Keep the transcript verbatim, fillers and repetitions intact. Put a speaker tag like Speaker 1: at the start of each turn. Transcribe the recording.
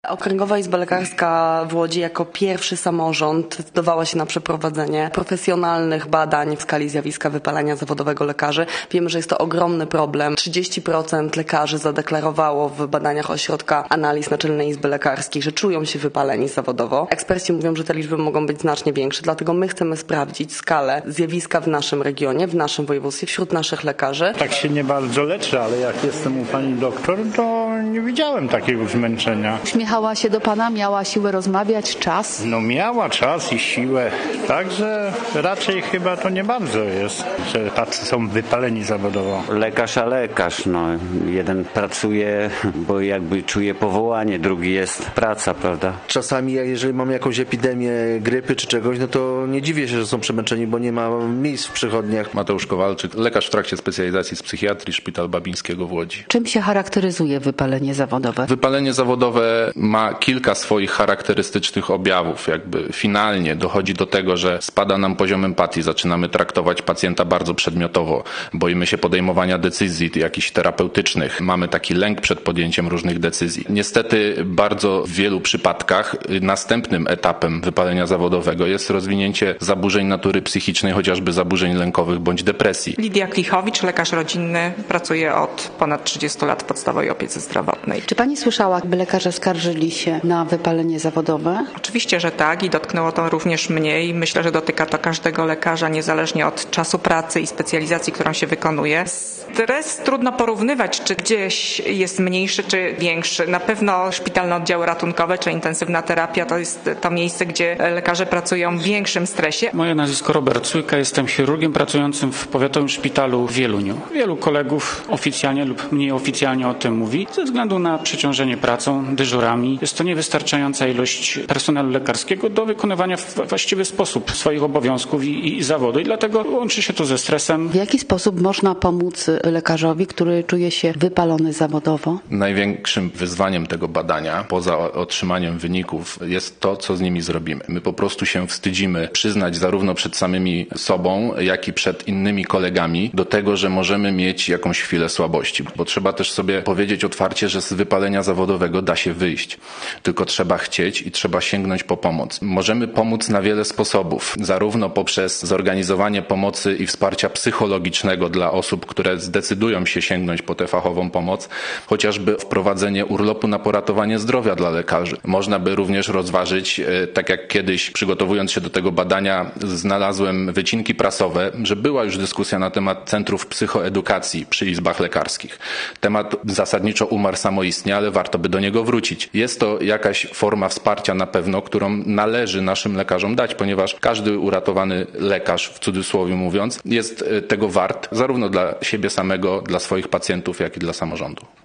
Speaker 1: Okręgowa Izba Lekarska w Łodzi jako pierwszy samorząd zdecydowała się na przeprowadzenie profesjonalnych badań w skali zjawiska wypalenia zawodowego lekarzy. Wiemy, że jest to ogromny problem. trzydzieści procent lekarzy zadeklarowało w badaniach Ośrodka Analiz Naczelnej Izby Lekarskiej, że czują się wypaleni zawodowo. Eksperci mówią, że te liczby mogą być znacznie większe, dlatego my chcemy sprawdzić skalę zjawiska w naszym regionie, w naszym województwie, wśród naszych lekarzy.
Speaker 2: Tak się nie bardzo leczę, ale jak jestem u pani doktor, to nie widziałem takiego zmęczenia.
Speaker 3: Uśmiechała się do pana, miała siłę rozmawiać, czas?
Speaker 2: No miała czas i siłę, także raczej chyba to nie bardzo jest, że tacy są wypaleni zawodowo.
Speaker 4: Lekarz a lekarz, no. Jeden pracuje, bo jakby czuje powołanie, drugi jest praca, prawda?
Speaker 5: Czasami jeżeli mamy jakąś epidemię grypy czy czegoś, no to nie dziwię się, że są przemęczeni, bo nie ma miejsc w przychodniach.
Speaker 6: Mateusz Kowalczyk, lekarz w trakcie specjalizacji z psychiatrii, Szpital Babińskiego w Łodzi.
Speaker 3: Czym się charakteryzuje wypalenie zawodowe?
Speaker 6: Wypalenie zawodowe ma kilka swoich charakterystycznych objawów. Jakby finalnie dochodzi do tego, że spada nam poziom empatii, zaczynamy traktować pacjenta bardzo przedmiotowo, boimy się podejmowania decyzji jakichś terapeutycznych, mamy taki lęk przed podjęciem różnych decyzji. Niestety bardzo w wielu przypadkach następnym etapem wypalenia zawodowego jest rozwinięcie zaburzeń natury psychicznej, chociażby zaburzeń lękowych bądź depresji.
Speaker 7: Lidia Klichowicz, lekarz rodzinny, pracuje od ponad trzydziestu lat w podstawowej opiece zdrowotnej.
Speaker 3: Czy pani słyszała, by lekarze skarżyli się na wypalenie zawodowe?
Speaker 7: Oczywiście, że tak i dotknęło to również mnie i myślę, że dotyka to każdego lekarza, niezależnie od czasu pracy i specjalizacji, którą się wykonuje. Stres trudno porównywać, czy gdzieś jest mniejszy, czy większy. Na pewno szpitalne oddziały ratunkowe, czy intensywna terapia to jest to miejsce, gdzie lekarze pracują w większym stresie.
Speaker 8: Moje nazwisko Robert Cujka, jestem chirurgiem pracującym w powiatowym szpitalu w Wieluniu. Wielu kolegów oficjalnie lub mniej oficjalnie o tym mówi, ze względu na przeciążenie pracą, dyżurami. Jest to niewystarczająca ilość personelu lekarskiego do wykonywania w właściwy sposób swoich obowiązków i, i zawodu i dlatego łączy się to ze stresem.
Speaker 3: W jaki sposób można pomóc lekarzowi, który czuje się wypalony zawodowo?
Speaker 6: Największym wyzwaniem tego badania, poza otrzymaniem wyników, jest to, co z nimi zrobimy. My po prostu się wstydzimy przyznać zarówno przed samymi sobą, jak i przed innymi kolegami do tego, że możemy mieć jakąś chwilę słabości. Bo trzeba też sobie powiedzieć otwarcie, że z wypalenia zawodowego da się wyjść. Tylko trzeba chcieć i trzeba sięgnąć po pomoc. Możemy pomóc na wiele sposobów. Zarówno poprzez zorganizowanie pomocy i wsparcia psychologicznego dla osób, które zdecydują się sięgnąć po tę fachową pomoc, chociażby wprowadzenie urlopu na poratowanie zdrowia dla lekarzy. Można by również rozważyć, tak jak kiedyś przygotowując się do tego badania znalazłem wycinki prasowe, że była już dyskusja na temat centrów psychoedukacji przy izbach lekarskich. Temat zasadniczo umarł samoistnie, ale warto by do niego wrócić. Jest to jakaś forma wsparcia na pewno, którą należy naszym lekarzom dać, ponieważ każdy uratowany lekarz, w cudzysłowie mówiąc, jest tego wart zarówno dla siebie samego, dla swoich pacjentów, jak i dla samorządu.